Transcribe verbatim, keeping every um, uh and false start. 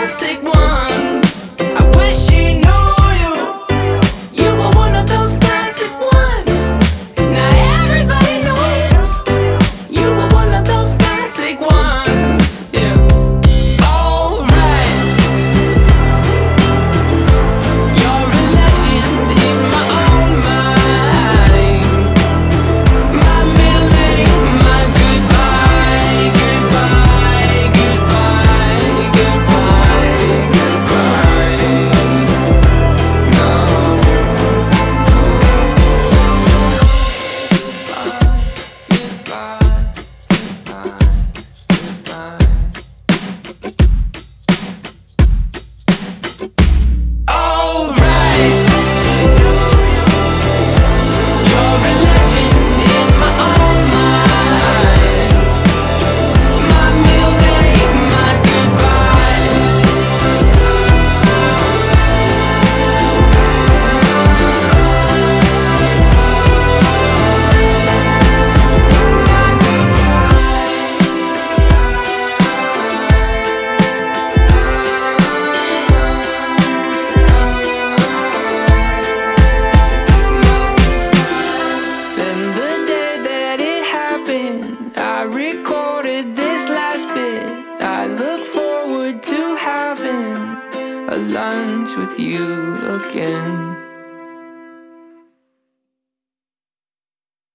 classic ones. I wish she knew you. You were one of those classic ones. Now everybody knows you were one of those classic ones. Yeah. Alright. You're a legend in my own mind. My middle name, my goodbye, goodbye, goodbye, goodbye, goodbye. No. Goodbye, goodbye, goodbye. Alright. You're a legend in my own mind. My middle name, my goodbye. Then the day that it happened, I recorded this last bit. I look forward to having a lunch with you again.